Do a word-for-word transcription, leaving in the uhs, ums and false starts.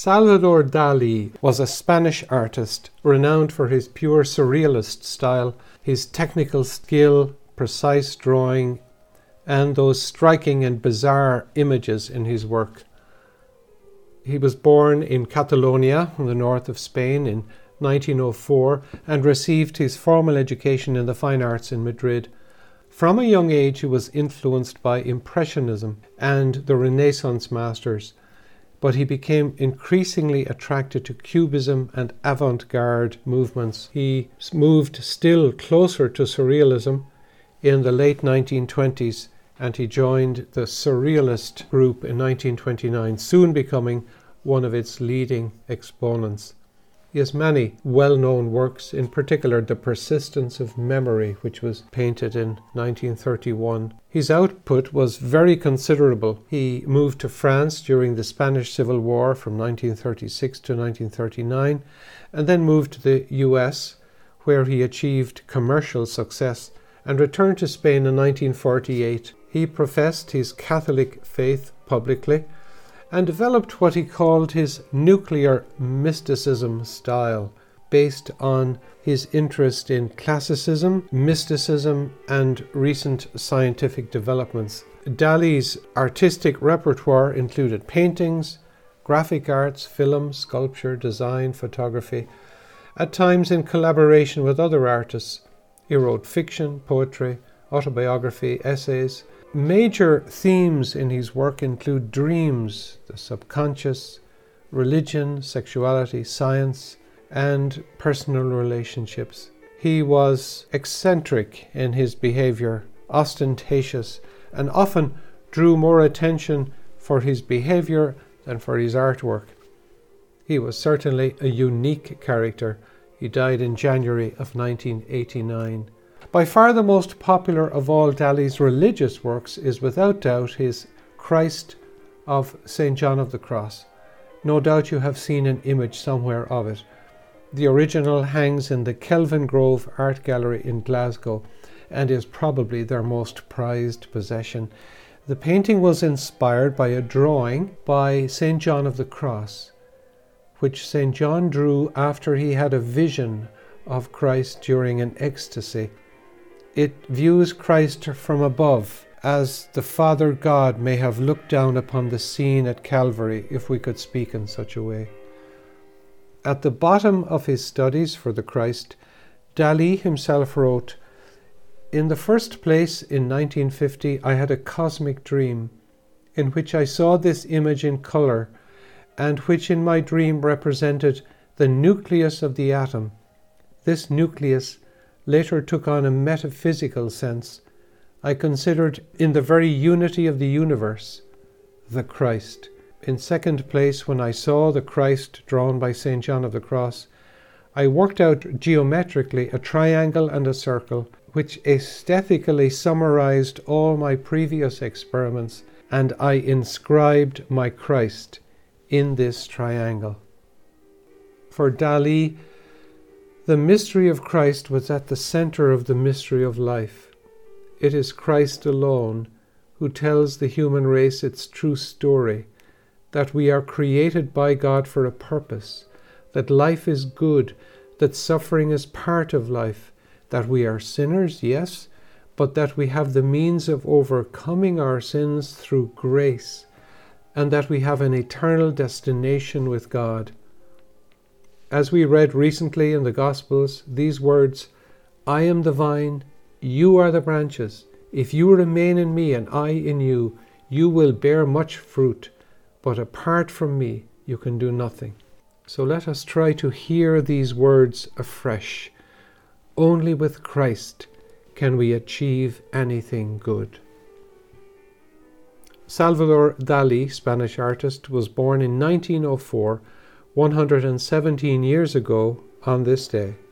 Salvador Dali was a Spanish artist renowned for his pure surrealist style, his technical skill, precise drawing, and those striking and bizarre images in his work. He was born in Catalonia, in the north of Spain, in nineteen oh four, and received his formal education in the fine arts in Madrid. From a young age, he was influenced by Impressionism and the Renaissance masters, but he became increasingly attracted to Cubism and avant-garde movements. He moved still closer to Surrealism in the late nineteen twenties, and he joined the Surrealist group in nineteen twenty-nine, soon becoming one of its leading exponents. He has many well-known works, in particular The Persistence of Memory, which was painted in nineteen thirty-one. His output was very considerable. He moved to France during the Spanish Civil War from nineteen thirty-six to nineteen thirty-nine, and then moved to the U S, where he achieved commercial success, and returned to Spain in nineteen forty-eight. He professed his Catholic faith publicly, and developed what he called his nuclear mysticism style, based on his interest in classicism, mysticism, and recent scientific developments. Dali's artistic repertoire included paintings, graphic arts, film, sculpture, design, photography, at times in collaboration with other artists. He wrote fiction, poetry, autobiography, essays. Major themes in his work include dreams, the subconscious, religion, sexuality, science, and personal relationships. He was eccentric in his behavior, ostentatious, and often drew more attention for his behavior than for his artwork. He was certainly a unique character. He died in January of nineteen eighty-nine. By far the most popular of all Dali's religious works is without doubt his Christ of Saint John of the Cross. No doubt you have seen an image somewhere of it. The original hangs in the Kelvingrove Art Gallery in Glasgow and is probably their most prized possession. The painting was inspired by a drawing by Saint John of the Cross, which Saint John drew after he had a vision of Christ during an ecstasy. It views Christ from above, as the Father God may have looked down upon the scene at Calvary, if we could speak in such a way. At the bottom of his studies for the Christ, Dali himself wrote, "In the first place, in nineteen fifty, I had a cosmic dream, in which I saw this image in colour, and which in my dream represented the nucleus of the atom. This nucleus later took on a metaphysical sense. I considered in the very unity of the universe, the Christ. In second place, when I saw the Christ drawn by Saint John of the Cross, I worked out geometrically a triangle and a circle, which aesthetically summarized all my previous experiments, and I inscribed my Christ in this triangle." For Dali, the mystery of Christ was at the center of the mystery of life. It is Christ alone who tells the human race its true story, that we are created by God for a purpose, that life is good, that suffering is part of life, that we are sinners, yes, but that we have the means of overcoming our sins through grace, and that we have an eternal destination with God. As we read recently in the Gospels, these words, "I am the vine, you are the branches. If you remain in me and I in you, you will bear much fruit, but apart from me, you can do nothing." So let us try to hear these words afresh. Only with Christ can we achieve anything good. Salvador Dali, Spanish artist, was born in nineteen oh four, one hundred seventeen years ago on this day.